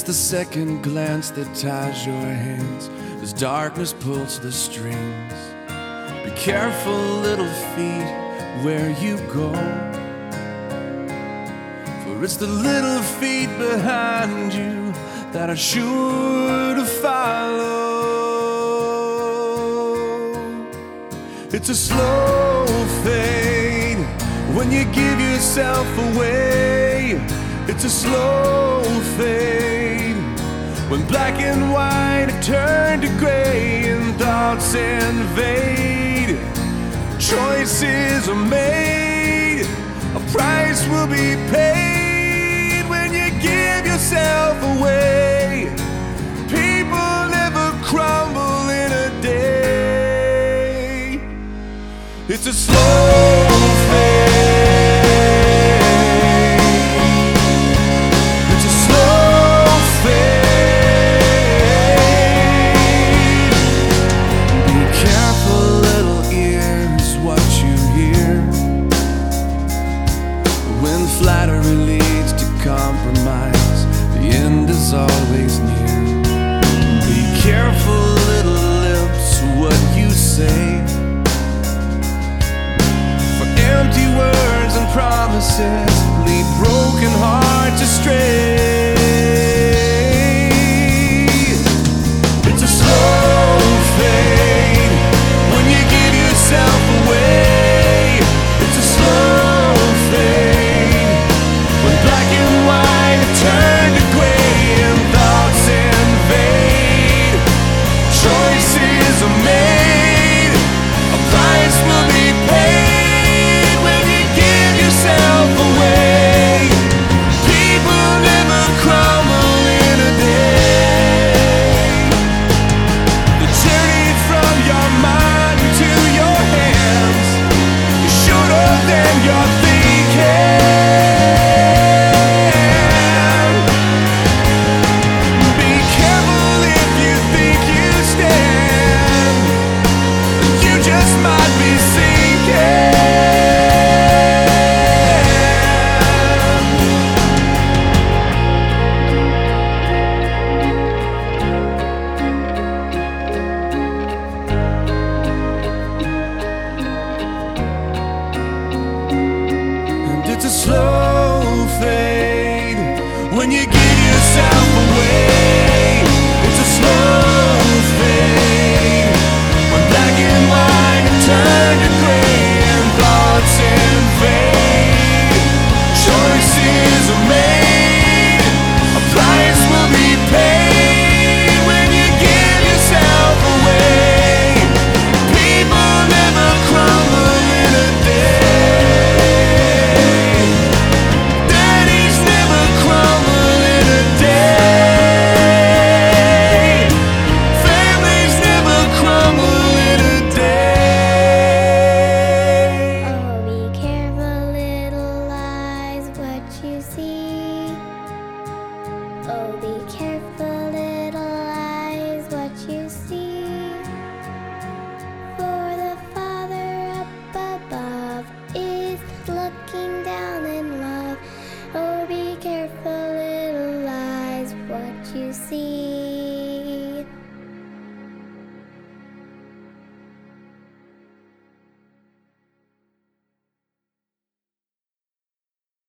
the second glance that ties your hands as darkness pulls the strings. Be careful, little feet, where you go, for it's the little feet behind you that are sure to follow. It's a slow fade when you give yourself away. It's a slow fade when black and white turn to gray and thoughts invade. Choices are made, a price will be paid when you give yourself away. People never crumble in a day. It's a slow fade. It's a slow fade. Be careful, little ears, what you hear when flattery leads to compromise. The end is always near. Be careful, little lips, what you say, for empty words and promises lead broken hearts astray. It's a slow fade when you give yourself away. It's a slow fade when black and white turn to gray and thoughts invade. Choices are made, a price will be paid when you give yourself away. People never crumble in a day. The journey from your mind to your hands is shorter than you're thinking. Be careful if you think you stand, you just might be sinking. And it's a slow fade when you give yourself away. It's a slow fade when black and white turn to gray and thoughts invade. Choices are made, a price will be paid when you give yourself away. People never crumble in a day. Daddies never crumble in a day. Families never crumble in a day. Oh, be careful, little eyes, what you see.